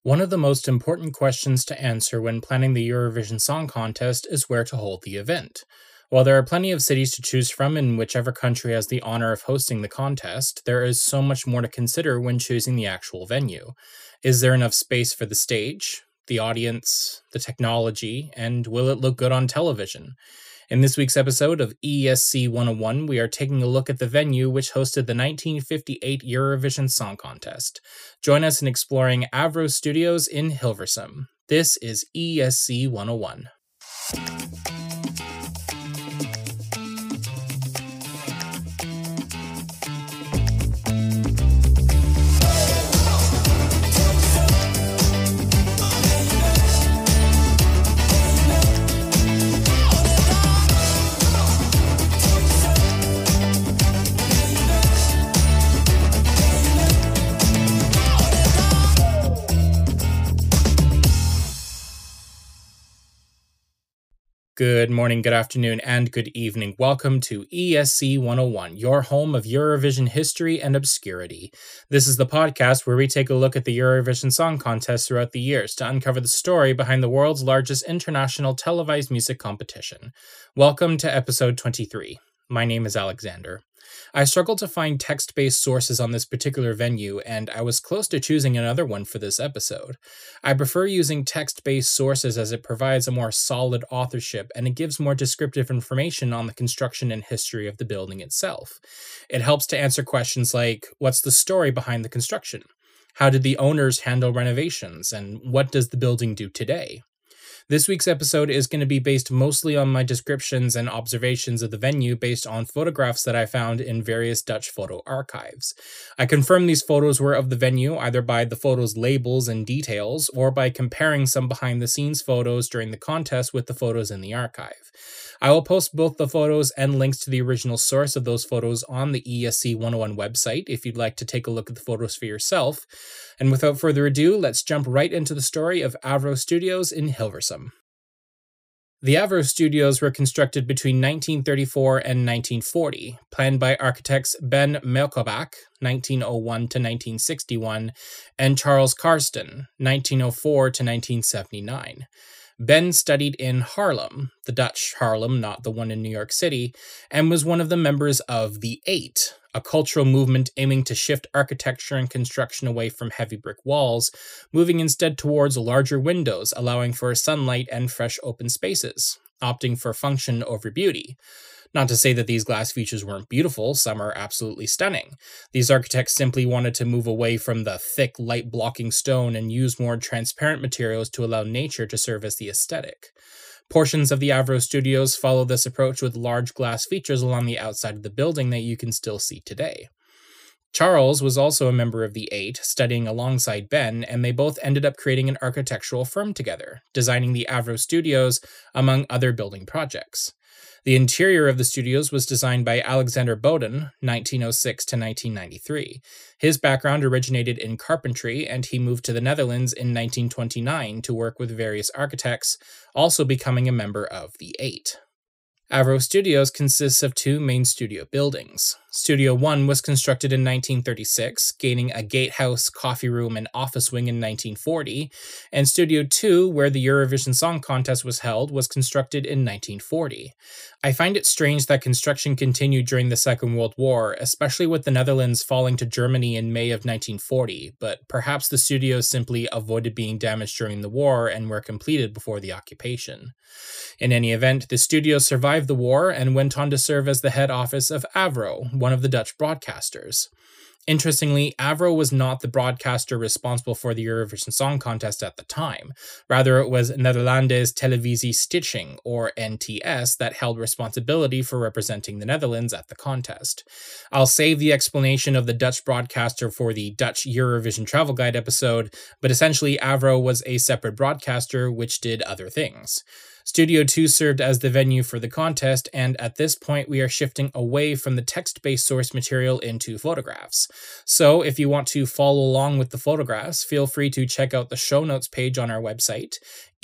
One of the most important questions to answer when planning the Eurovision Song Contest is where to hold the event. While there are plenty of cities to choose from in whichever country has the honor of hosting the contest, there is so much more to consider when choosing the actual venue. Is there enough space for the stage, the audience, the technology, and will it look good on television? In this week's episode of ESC 101, we are taking a look at the venue which hosted the 1958 Eurovision Song Contest. Join us in exploring Avro Studios in Hilversum. This is ESC 101. Good morning, good afternoon, and good evening. Welcome to ESC 101, your home of Eurovision history and obscurity. This is the podcast where we take a look at the Eurovision Song Contest throughout the years to uncover the story behind the world's largest international televised music competition. Welcome to episode 23. My name is Alexander. I struggled to find text-based sources on this particular venue, and I was close to choosing another one for this episode. I prefer using text-based sources as it provides a more solid authorship, and it gives more descriptive information on the construction and history of the building itself. It helps to answer questions like, what's the story behind the construction? How did the owners handle renovations? And what does the building do today? This week's episode is going to be based mostly on my descriptions and observations of the venue based on photographs that I found in various Dutch photo archives. I confirm these photos were of the venue either by the photos' labels and details or by comparing some behind-the-scenes photos during the contest with the photos in the archive. I will post both the photos and links to the original source of those photos on the ESC 101 website if you'd like to take a look at the photos for yourself. And without further ado, let's jump right into the story of Avro Studios in Hilversum. The Avro Studios were constructed between 1934 and 1940, planned by architects Ben Melkobach, 1901 to 1961, and Charles Karsten, 1904 to 1979. Ben studied in Haarlem, the Dutch Haarlem, not the one in New York City, and was one of the members of the Eight, a cultural movement aiming to shift architecture and construction away from heavy brick walls, moving instead towards larger windows, allowing for sunlight and fresh open spaces, opting for function over beauty. Not to say that these glass features weren't beautiful, some are absolutely stunning. These architects simply wanted to move away from the thick, light-blocking stone and use more transparent materials to allow nature to serve as the aesthetic. Portions of the Avro Studios follow this approach with large glass features along the outside of the building that you can still see today. Charles was also a member of the Eight, studying alongside Ben, and they both ended up creating an architectural firm together, designing the Avro Studios, among other building projects. The interior of the studios was designed by Alexander Boden, 1906 to 1993. His background originated in carpentry, and he moved to the Netherlands in 1929 to work with various architects, also becoming a member of the Eight. Avro Studios consists of two main studio buildings. Studio 1 was constructed in 1936, gaining a gatehouse, coffee room, and office wing in 1940, and Studio 2, where the Eurovision Song Contest was held, was constructed in 1940. I find it strange that construction continued during the Second World War, especially with the Netherlands falling to Germany in May of 1940, but perhaps the studios simply avoided being damaged during the war and were completed before the occupation. In any event, the studios survived the war and went on to serve as the head office of Avro, one of the Dutch broadcasters. Interestingly, Avro was not the broadcaster responsible for the Eurovision Song Contest at the time. Rather, it was Nederlandse Televisie Stichting, or NTS, that held responsibility for representing the Netherlands at the contest. I'll save the explanation of the Dutch broadcaster for the Dutch Eurovision Travel Guide episode, but essentially Avro was a separate broadcaster which did other things. Studio 2 served as the venue for the contest, and at this point we are shifting away from the text-based source material into photographs. So if you want to follow along with the photographs, feel free to check out the show notes page on our website,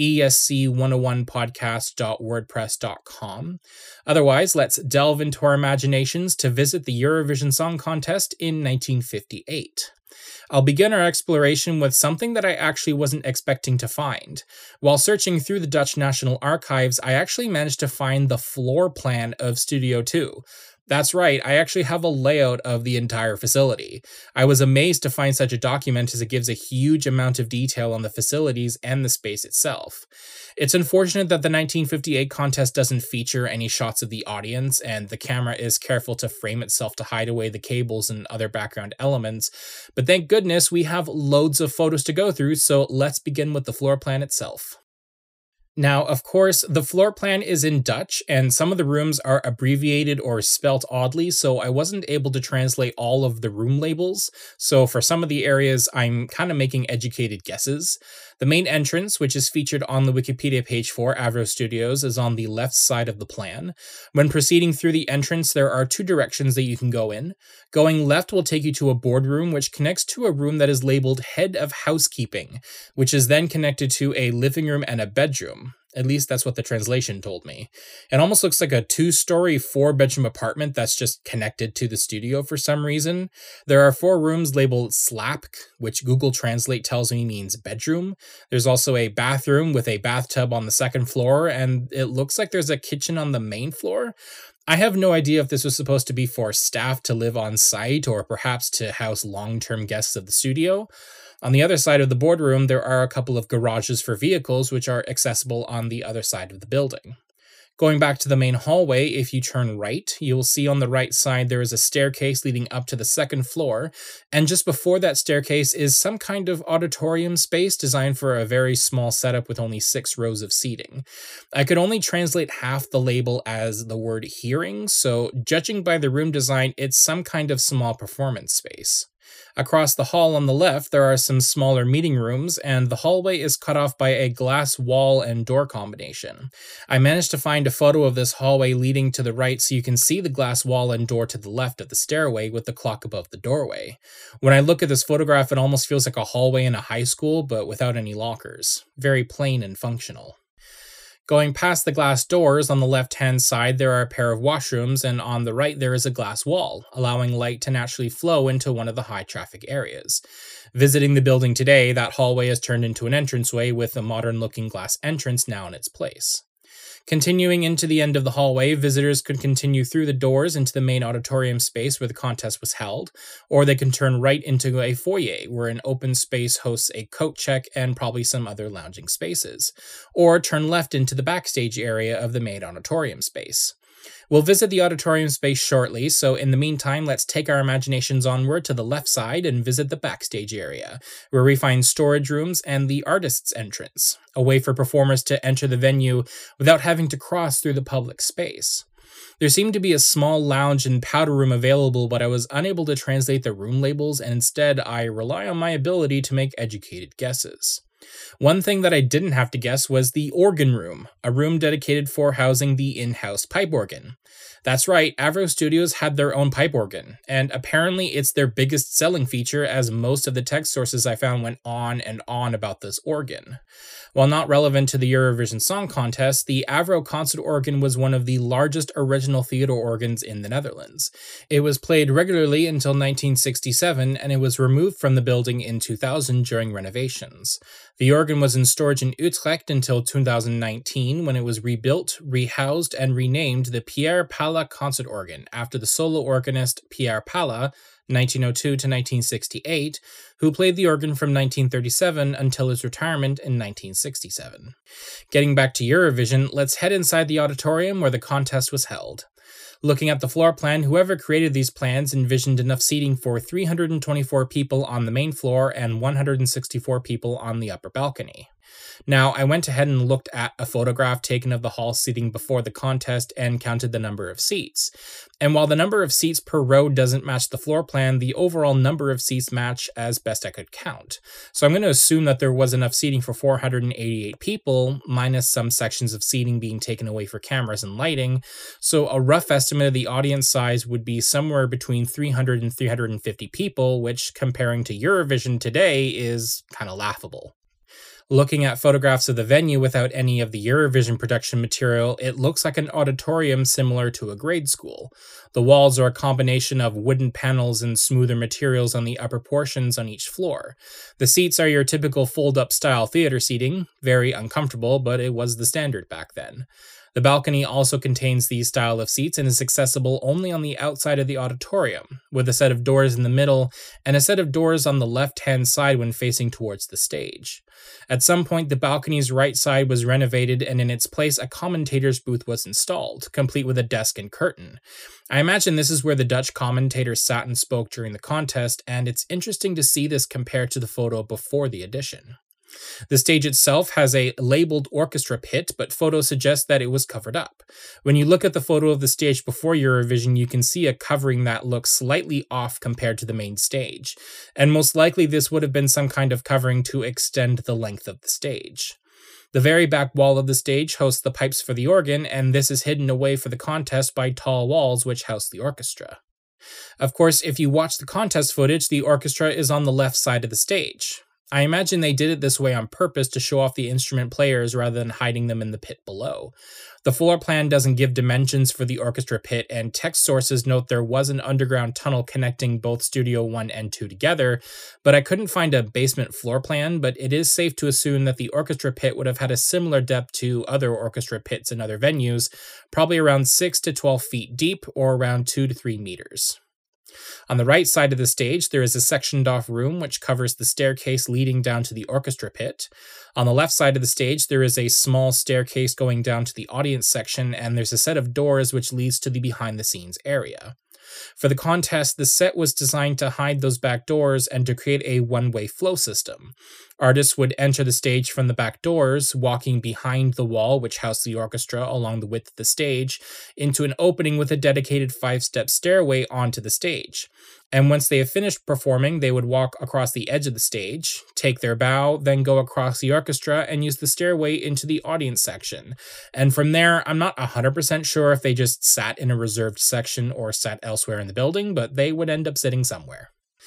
esc101podcast.wordpress.com. Otherwise, let's delve into our imaginations to visit the Eurovision Song Contest in 1958. I'll begin our exploration with something that I actually wasn't expecting to find. While searching through the Dutch National Archives, I actually managed to find the floor plan of Studio 2. That's right, I actually have a layout of the entire facility. I was amazed to find such a document as it gives a huge amount of detail on the facilities and the space itself. It's unfortunate that the 1958 contest doesn't feature any shots of the audience, and the camera is careful to frame itself to hide away the cables and other background elements, but thank goodness we have loads of photos to go through, so let's begin with the floor plan itself. Now, of course, the floor plan is in Dutch, and some of the rooms are abbreviated or spelt oddly, so I wasn't able to translate all of the room labels, so for some of the areas, I'm kind of making educated guesses. The main entrance, which is featured on the Wikipedia page for Avro Studios, is on the left side of the plan. When proceeding through the entrance, there are two directions that you can go in. Going left will take you to a boardroom, which connects to a room that is labeled Head of Housekeeping, which is then connected to a living room and a bedroom. At least that's what the translation told me. It almost looks like a 2-story, 4-bedroom apartment that's just connected to the studio for some reason. There are 4 rooms labeled Slapk, which Google Translate tells me means bedroom. There's also a bathroom with a bathtub on the 2nd floor, and it looks like there's a kitchen on the main floor. I have no idea if this was supposed to be for staff to live on site or perhaps to house long-term guests of the studio. On the other side of the boardroom, there are a couple of garages for vehicles which are accessible on the other side of the building. Going back to the main hallway, if you turn right, you will see on the right side there is a staircase leading up to the 2nd floor, and just before that staircase is some kind of auditorium space designed for a very small setup with only 6 rows of seating. I could only translate half the label as the word hearing, so judging by the room design, it's some kind of small performance space. Across the hall on the left, there are some smaller meeting rooms, and the hallway is cut off by a glass wall and door combination. I managed to find a photo of this hallway leading to the right so you can see the glass wall and door to the left of the stairway with the clock above the doorway. When I look at this photograph, it almost feels like a hallway in a high school, but without any lockers. Very plain and functional. Going past the glass doors, on the left-hand side there are a pair of washrooms, and on the right there is a glass wall, allowing light to naturally flow into one of the high-traffic areas. Visiting the building today, that hallway has turned into an entranceway with a modern-looking glass entrance now in its place. Continuing into the end of the hallway, visitors could continue through the doors into the main auditorium space where the contest was held, or they can turn right into a foyer where an open space hosts a coat check and probably some other lounging spaces, or turn left into the backstage area of the main auditorium space. We'll visit the auditorium space shortly, so in the meantime, let's take our imaginations onward to the left side and visit the backstage area, where we find storage rooms and the artist's entrance, a way for performers to enter the venue without having to cross through the public space. There seemed to be a small lounge and powder room available, but I was unable to translate the room labels, and instead I rely on my ability to make educated guesses. One thing that I didn't have to guess was the organ room, a room dedicated for housing the in-house pipe organ. That's right, Avro Studios had their own pipe organ, and apparently it's their biggest selling feature as most of the text sources I found went on and on about this organ. While not relevant to the Eurovision Song Contest, the Avro concert organ was one of the largest original theater organs in the Netherlands. It was played regularly until 1967, and it was removed from the building in 2000 during renovations. The organ was in storage in Utrecht until 2019, when it was rebuilt, rehoused, and renamed the Pierre Pala concert organ after the solo organist Pierre Pala, 1902 to 1968, who played the organ from 1937 until his retirement in 1967. Getting back to Eurovision, let's head inside the auditorium where the contest was held. Looking at the floor plan, whoever created these plans envisioned enough seating for 324 people on the main floor and 164 people on the upper balcony. Now, I went ahead and looked at a photograph taken of the hall seating before the contest and counted the number of seats. And while the number of seats per row doesn't match the floor plan, the overall number of seats match as best I could count. So I'm going to assume that there was enough seating for 488 people, minus some sections of seating being taken away for cameras and lighting. So a rough estimate of the audience size would be somewhere between 300 and 350 people, which comparing to Eurovision today is kind of laughable. Looking at photographs of the venue without any of the Eurovision production material, it looks like an auditorium similar to a grade school. The walls are a combination of wooden panels and smoother materials on the upper portions on each floor. The seats are your typical fold-up style theater seating, very uncomfortable, but it was the standard back then. The balcony also contains these style of seats and is accessible only on the outside of the auditorium, with a set of doors in the middle and a set of doors on the left-hand side when facing towards the stage. At some point, the balcony's right side was renovated, and in its place a commentator's booth was installed, complete with a desk and curtain. I imagine this is where the Dutch commentators sat and spoke during the contest, and it's interesting to see this compared to the photo before the addition. The stage itself has a labeled orchestra pit, but photos suggest that it was covered up. When you look at the photo of the stage before Eurovision, you can see a covering that looks slightly off compared to the main stage, and most likely this would have been some kind of covering to extend the length of the stage. The very back wall of the stage hosts the pipes for the organ, and this is hidden away for the contest by tall walls which house the orchestra. Of course, if you watch the contest footage, the orchestra is on the left side of the stage. I imagine they did it this way on purpose to show off the instrument players rather than hiding them in the pit below. The floor plan doesn't give dimensions for the orchestra pit, and text sources note there was an underground tunnel connecting both Studio 1 and 2 together, but I couldn't find a basement floor plan, but it is safe to assume that the orchestra pit would have had a similar depth to other orchestra pits in other venues, probably around 6 to 12 feet deep or around 2 to 3 meters. On the right side of the stage, there is a sectioned-off room which covers the staircase leading down to the orchestra pit. On the left side of the stage, there is a small staircase going down to the audience section, and there's a set of doors which leads to the behind-the-scenes area. For the contest, the set was designed to hide those back doors and to create a one-way flow system. Artists would enter the stage from the back doors, walking behind the wall which housed the orchestra along the width of the stage, into an opening with a dedicated 5-step stairway onto the stage. And once they have finished performing, they would walk across the edge of the stage, take their bow, then go across the orchestra and use the stairway into the audience section. And from there, I'm not 100% sure if they just sat in a reserved section or sat elsewhere in the building, but they would end up sitting somewhere.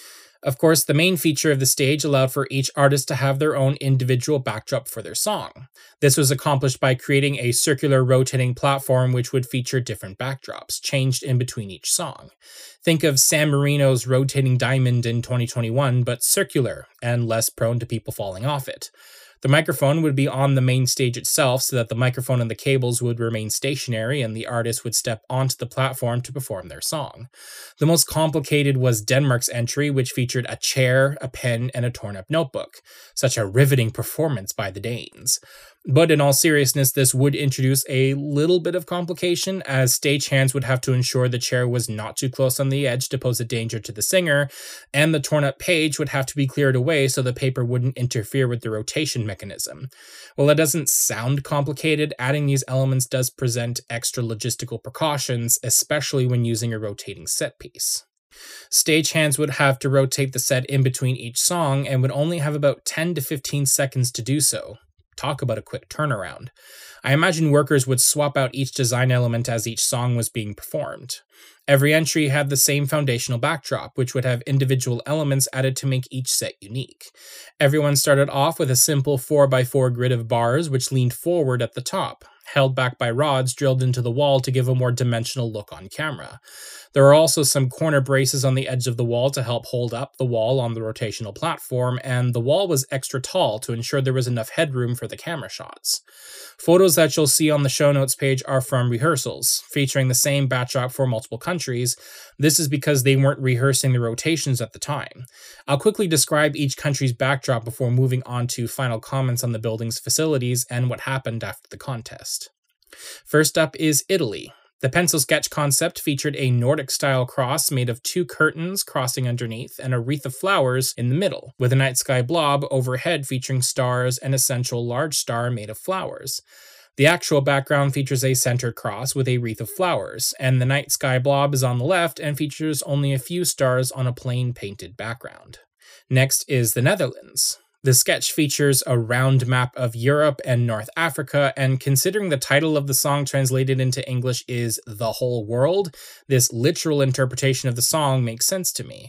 Of course, the main feature of the stage allowed for each artist to have their own individual backdrop for their song. This was accomplished by creating a circular rotating platform which would feature different backdrops, changed in between each song. Think of San Marino's rotating diamond in 2021, but circular and less prone to people falling off it. The microphone would be on the main stage itself so that the microphone and the cables would remain stationary and the artist would step onto the platform to perform their song. The most complicated was Denmark's entry, which featured a chair, a pen, and a torn-up notebook. Such a riveting performance by the Danes. But in all seriousness, this would introduce a little bit of complication, as stagehands would have to ensure the chair was not too close on the edge to pose a danger to the singer, and the torn-up page would have to be cleared away so the paper wouldn't interfere with the rotation mechanism. While it doesn't sound complicated, adding these elements does present extra logistical precautions, especially when using a rotating set piece. Stagehands would have to rotate the set in between each song and would only have about 10 to 15 seconds to do so. Talk about a quick turnaround. I imagine workers would swap out each design element as each song was being performed. Every entry had the same foundational backdrop, which would have individual elements added to make each set unique. Everyone started off with a simple 4x4 grid of bars which leaned forward at the top, held back by rods drilled into the wall to give a more dimensional look on camera. There are also some corner braces on the edge of the wall to help hold up the wall on the rotational platform, and the wall was extra tall to ensure there was enough headroom for the camera shots. Photos that you'll see on the show notes page are from rehearsals, featuring the same backdrop for multiple countries. This is because they weren't rehearsing the rotations at the time. I'll quickly describe each country's backdrop before moving on to final comments on the building's facilities and what happened after the contest. First up is Italy. The pencil sketch concept featured a Nordic-style cross made of 2 curtains crossing underneath and a wreath of flowers in the middle, with a night sky blob overhead featuring stars and a central large star made of flowers. The actual background features a centered cross with a wreath of flowers, and the night sky blob is on the left and features only a few stars on a plain painted background. Next is the Netherlands. The sketch features a round map of Europe and North Africa, and considering the title of the song translated into English is The Whole World, this literal interpretation of the song makes sense to me.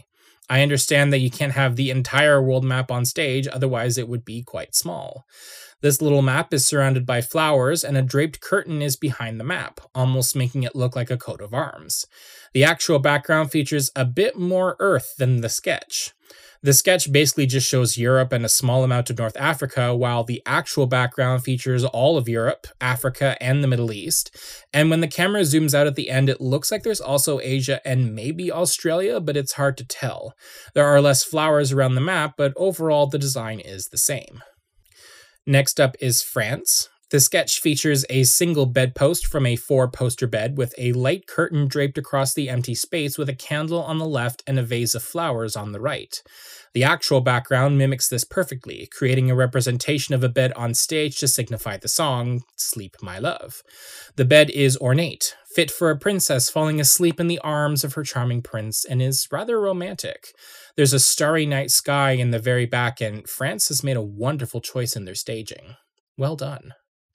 I understand that you can't have the entire world map on stage, otherwise it would be quite small. This little map is surrounded by flowers, and a draped curtain is behind the map, almost making it look like a coat of arms. The actual background features a bit more Earth than the sketch. The sketch basically just shows Europe and a small amount of North Africa, while the actual background features all of Europe, Africa, and the Middle East. And when the camera zooms out at the end, it looks like there's also Asia and maybe Australia, but it's hard to tell. There are less flowers around the map, but overall the design is the same. Next up is France. The sketch features a single bedpost from a 4-poster bed with a light curtain draped across the empty space with a candle on the left and a vase of flowers on the right. The actual background mimics this perfectly, creating a representation of a bed on stage to signify the song, Sleep My Love. The bed is ornate, fit for a princess falling asleep in the arms of her charming prince, and is rather romantic. There's a starry night sky in the very back, and France has made a wonderful choice in their staging. Well done.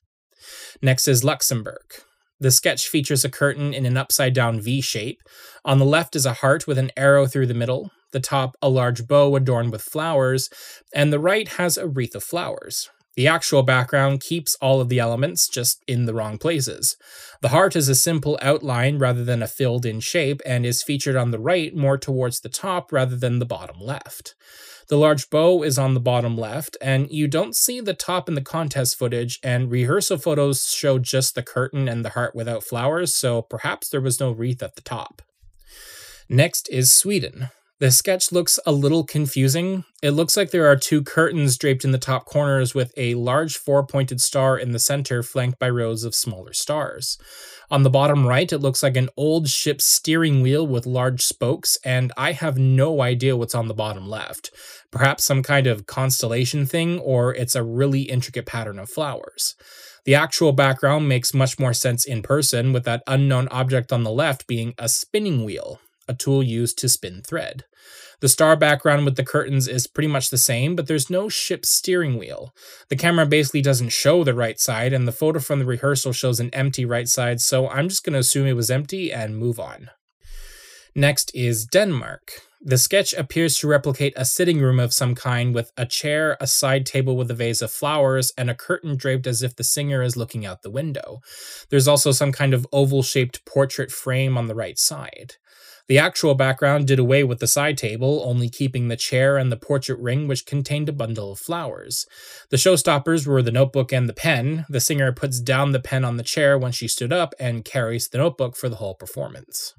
Next is Luxembourg. The sketch features a curtain in an upside-down V shape. On the left is a heart with an arrow through the middle, the top a large bow adorned with flowers, and the right has a wreath of flowers. The actual background keeps all of the elements, just in the wrong places. The heart is a simple outline rather than a filled-in shape, and is featured on the right more towards the top rather than the bottom left. The large bow is on the bottom left, and you don't see the top in the contest footage, and rehearsal photos show just the curtain and the heart without flowers, so perhaps there was no wreath at the top. Next is Sweden. The sketch looks a little confusing. It looks like there are 2 curtains draped in the top corners with a large 4-pointed star in the center flanked by rows of smaller stars. On the bottom right, it looks like an old ship's steering wheel with large spokes, and I have no idea what's on the bottom left. Perhaps some kind of constellation thing, or it's a really intricate pattern of flowers. The actual background makes much more sense in person, with that unknown object on the left being a spinning wheel, a tool used to spin thread. The star background with the curtains is pretty much the same, but there's no ship's steering wheel. The camera basically doesn't show the right side, and the photo from the rehearsal shows an empty right side, so I'm just going to assume it was empty and move on. Next is Denmark. The sketch appears to replicate a sitting room of some kind with a chair, a side table with a vase of flowers, and a curtain draped as if the singer is looking out the window. There's also some kind of oval-shaped portrait frame on the right side. The actual background did away with the side table, only keeping the chair and the portrait ring, which contained a bundle of flowers. The showstoppers were the notebook and the pen. The singer puts down the pen on the chair when she stood up and carries the notebook for the whole performance.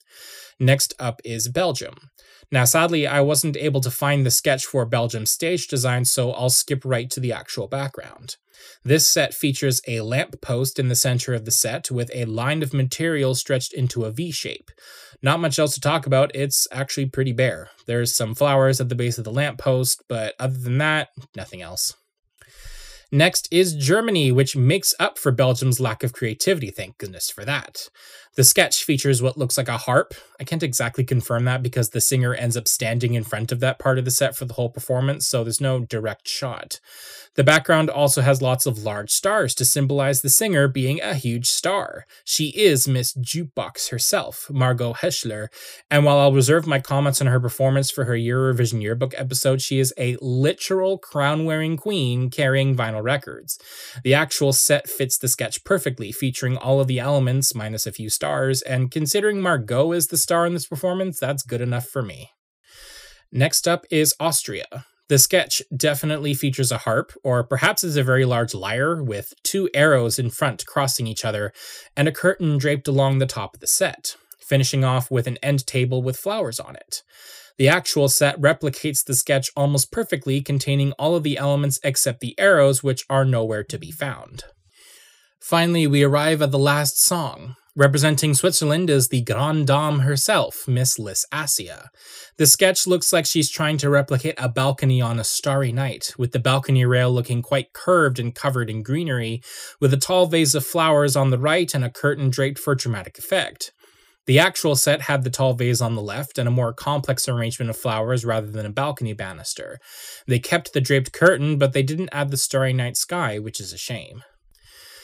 Next up is Belgium. Now, sadly, I wasn't able to find the sketch for Belgium's stage design, so I'll skip right to the actual background. This set features a lamp post in the center of the set with a line of material stretched into a V shape. Not much else to talk about, it's actually pretty bare. There's some flowers at the base of the lamp post, but other than that, nothing else. Next is Germany, which makes up for Belgium's lack of creativity, thank goodness for that. The sketch features what looks like a harp. I can't exactly confirm that because the singer ends up standing in front of that part of the set for the whole performance, so there's no direct shot. The background also has lots of large stars to symbolize the singer being a huge star. She is Miss Jukebox herself, Margot Heschler, and while I'll reserve my comments on her performance for her Eurovision Yearbook episode, she is a literal crown-wearing queen carrying vinyl records. The actual set fits the sketch perfectly, featuring all of the elements minus a few stars, and considering Margot is the star in this performance, that's good enough for me. Next up is Austria. The sketch definitely features a harp, or perhaps is a very large lyre, with 2 arrows in front crossing each other, and a curtain draped along the top of the set, finishing off with an end table with flowers on it. The actual set replicates the sketch almost perfectly, containing all of the elements except the arrows, which are nowhere to be found. Finally, we arrive at the last song. Representing Switzerland is the Grande Dame herself, Miss Liz Assia. The sketch looks like she's trying to replicate a balcony on a starry night, with the balcony rail looking quite curved and covered in greenery, with a tall vase of flowers on the right and a curtain draped for dramatic effect. The actual set had the tall vase on the left and a more complex arrangement of flowers rather than a balcony banister. They kept the draped curtain, but they didn't add the starry night sky, which is a shame.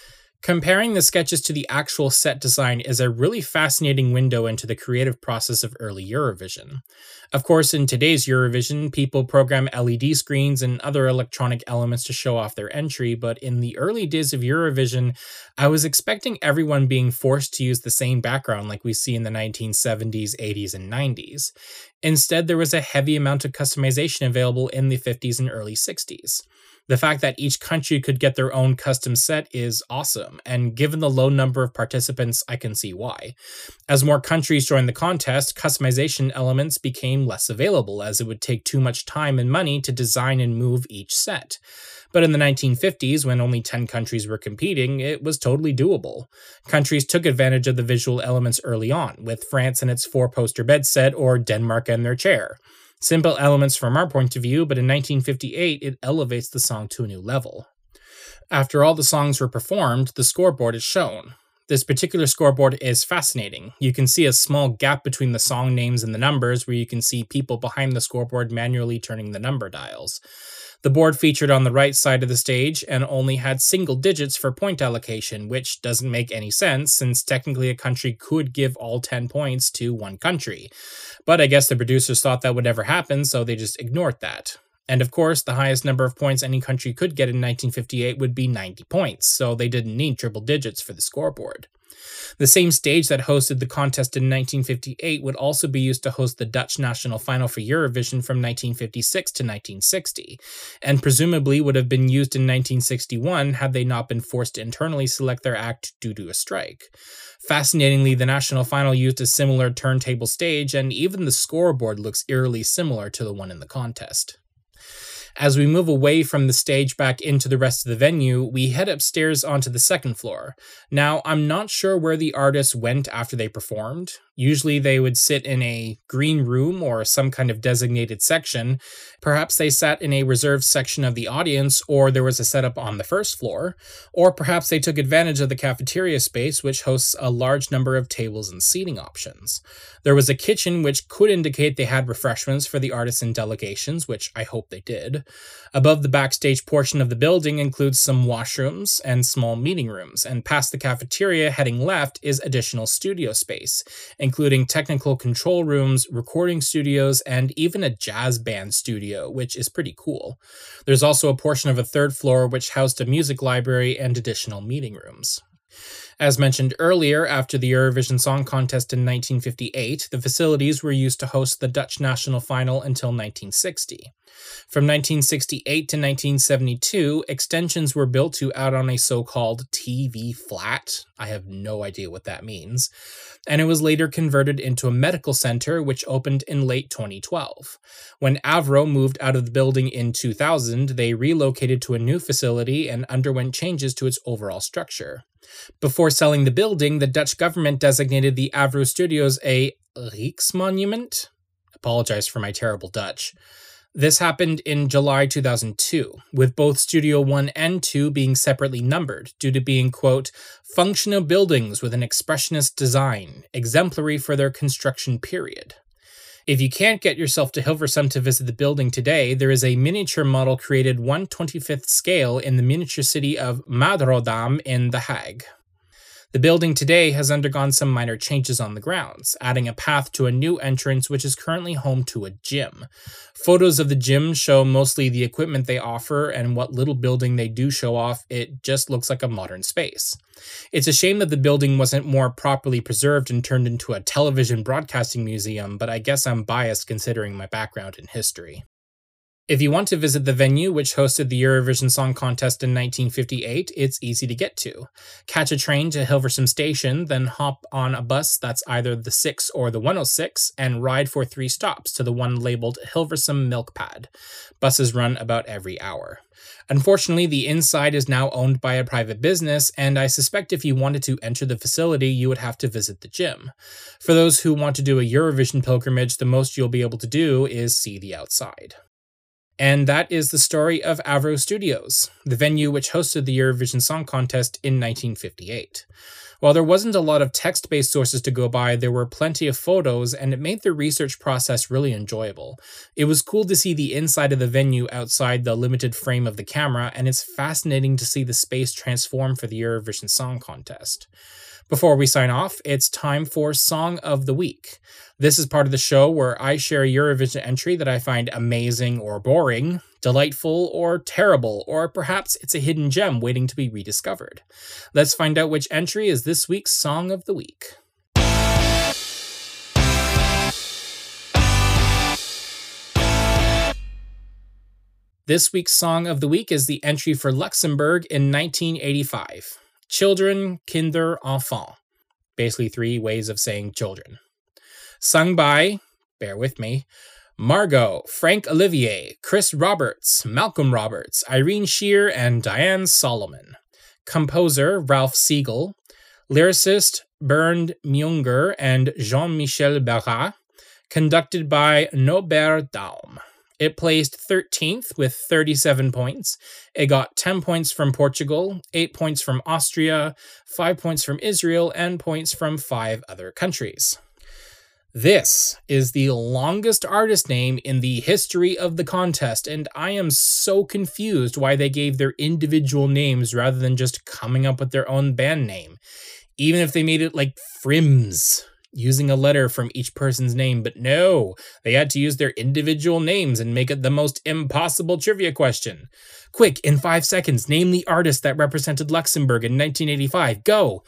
Comparing the sketches to the actual set design is a really fascinating window into the creative process of early Eurovision. Of course, in today's Eurovision, people program LED screens and other electronic elements to show off their entry, but in the early days of Eurovision, I was expecting everyone being forced to use the same background like we see in the 1970s, 80s, and 90s. Instead, there was a heavy amount of customization available in the 50s and early 60s. The fact that each country could get their own custom set is awesome, and given the low number of participants, I can see why. As more countries joined the contest, customization elements became less available, as it would take too much time and money to design and move each set. But in the 1950s, when only 10 countries were competing, it was totally doable. Countries took advantage of the visual elements early on, with France and its four-poster bed set or Denmark and their chair. Simple elements from our point of view, but in 1958, it elevates the song to a new level. After all the songs were performed, the scoreboard is shown. This particular scoreboard is fascinating. You can see a small gap between the song names and the numbers, where you can see people behind the scoreboard manually turning the number dials. The board featured on the right side of the stage and only had single digits for point allocation, which doesn't make any sense since technically a country could give all 10 points to one country. But I guess the producers thought that would never happen, so they just ignored that. And of course, the highest number of points any country could get in 1958 would be 90 points, so they didn't need triple digits for the scoreboard. The same stage that hosted the contest in 1958 would also be used to host the Dutch national final for Eurovision from 1956 to 1960, and presumably would have been used in 1961 had they not been forced to internally select their act due to a strike. Fascinatingly, the national final used a similar turntable stage, and even the scoreboard looks eerily similar to the one in the contest. As we move away from the stage back into the rest of the venue, we head upstairs onto the second floor. Now, I'm not sure where the artists went after they performed. Usually they would sit in a green room or some kind of designated section. Perhaps they sat in a reserved section of the audience, or there was a setup on the first floor. Or perhaps they took advantage of the cafeteria space, which hosts a large number of tables and seating options. There was a kitchen, which could indicate they had refreshments for the artists and delegations, which I hope they did. Above the backstage portion of the building includes some washrooms and small meeting rooms, and past the cafeteria heading left is additional studio space, including technical control rooms, recording studios, and even a jazz band studio, which is pretty cool. There's also a portion of a third floor which housed a music library and additional meeting rooms. As mentioned earlier, after the Eurovision Song Contest in 1958, the facilities were used to host the Dutch national final until 1960. From 1968 to 1972, extensions were built to add on a so-called TV flat. I have no idea what that means. And it was later converted into a medical center, which opened in late 2012. When Avro moved out of the building in 2000, they relocated to a new facility and underwent changes to its overall structure. Before selling the building, the Dutch government designated the Avro Studios a Rijksmonument. Apologize for my terrible Dutch. This happened in July 2002, with both Studio 1 and 2 being separately numbered, due to being, quote, functional buildings with an expressionist design, exemplary for their construction period. If you can't get yourself to Hilversum to visit the building today, there is a miniature model created 1/25th scale in the miniature city of Madurodam in The Hague. The building today has undergone some minor changes on the grounds, adding a path to a new entrance which is currently home to a gym. Photos of the gym show mostly the equipment they offer, and what little building they do show off, it just looks like a modern space. It's a shame that the building wasn't more properly preserved and turned into a television broadcasting museum, but I guess I'm biased considering my background in history. If you want to visit the venue which hosted the Eurovision Song Contest in 1958, it's easy to get to. Catch a train to Hilversum Station, then hop on a bus that's either the 6 or the 106, and ride for 3 stops to the one labeled Hilversum Milkpad. Buses run about every hour. Unfortunately, the inside is now owned by a private business, and I suspect if you wanted to enter the facility, you would have to visit the gym. For those who want to do a Eurovision pilgrimage, the most you'll be able to do is see the outside. And that is the story of Avro Studios, the venue which hosted the Eurovision Song Contest in 1958. While there wasn't a lot of text-based sources to go by, there were plenty of photos, and it made the research process really enjoyable. It was cool to see the inside of the venue outside the limited frame of the camera, and it's fascinating to see the space transform for the Eurovision Song Contest. Before we sign off, it's time for Song of the Week. This is part of the show where I share a Eurovision entry that I find amazing or boring, delightful or terrible, or perhaps it's a hidden gem waiting to be rediscovered. Let's find out which entry is this week's Song of the Week. This week's Song of the Week is the entry for Luxembourg in 1985. Children, Kinder, Enfant. Basically 3 ways of saying children. Sung by, bear with me, Margot, Frank Olivier, Chris Roberts, Malcolm Roberts, Irene Shear, and Diane Solomon. Composer, Ralph Siegel. Lyricist, Bernd Mjunger and Jean-Michel Barrat. Conducted by Norbert Daum. It placed 13th with 37 points. It got 10 points from Portugal, 8 points from Austria, 5 points from Israel, and points from 5 other countries. This is the longest artist name in the history of the contest, and I am so confused why they gave their individual names rather than just coming up with their own band name. Even if they made it like Frims, using a letter from each person's name, but no, they had to use their individual names and make it the most impossible trivia question. Quick, in 5 seconds, name the artist that represented Luxembourg in 1985. Go!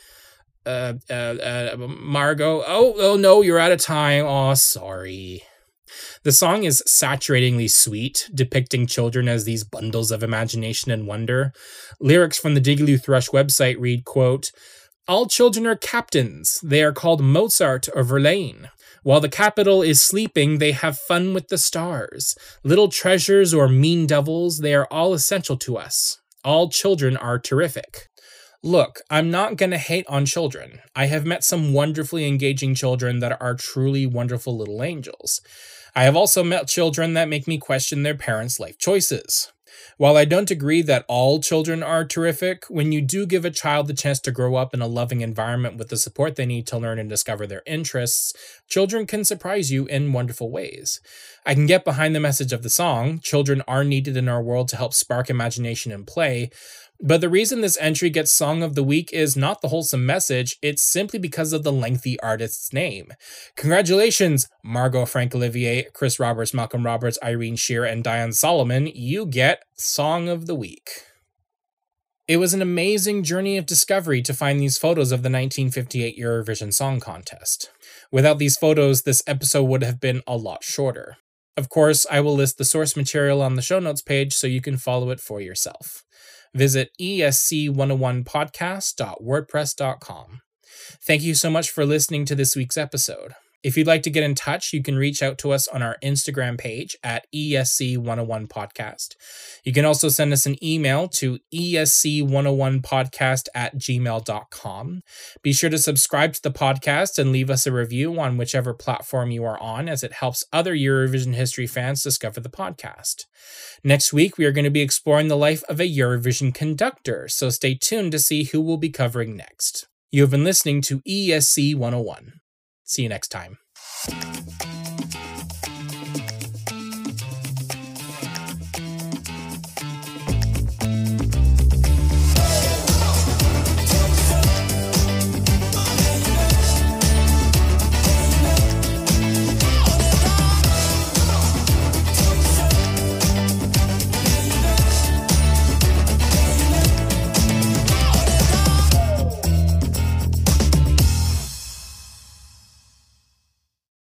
Margot. Oh no, you're out of time. Oh, sorry. The song is saturatingly sweet, depicting children as these bundles of imagination and wonder. Lyrics from the Diggiloo Thrush website read, quote, "All children are captains. They are called Mozart or Verlaine. While the capital is sleeping, they have fun with the stars. Little treasures or mean devils, they are all essential to us. All children are terrific." Look, I'm not going to hate on children. I have met some wonderfully engaging children that are truly wonderful little angels. I have also met children that make me question their parents' life choices. While I don't agree that all children are terrific, when you do give a child the chance to grow up in a loving environment with the support they need to learn and discover their interests, children can surprise you in wonderful ways. I can get behind the message of the song. Children are needed in our world to help spark imagination and play. But the reason this entry gets Song of the Week is not the wholesome message, it's simply because of the lengthy artist's name. Congratulations, Margot, Frank Olivier, Chris Roberts, Malcolm Roberts, Irene Shear, and Diane Solomon. You get Song of the Week. It was an amazing journey of discovery to find these photos of the 1958 Eurovision Song Contest. Without these photos, this episode would have been a lot shorter. Of course, I will list the source material on the show notes page so you can follow it for yourself. Visit esc101podcast.wordpress.com. Thank you so much for listening to this week's episode. If you'd like to get in touch, you can reach out to us on our Instagram page at ESC101podcast. You can also send us an email to esc101podcast@gmail.com. Be sure to subscribe to the podcast and leave us a review on whichever platform you are on, as it helps other Eurovision history fans discover the podcast. Next week, we are going to be exploring the life of a Eurovision conductor, so stay tuned to see who we'll be covering next. You have been listening to ESC 101. See you next time.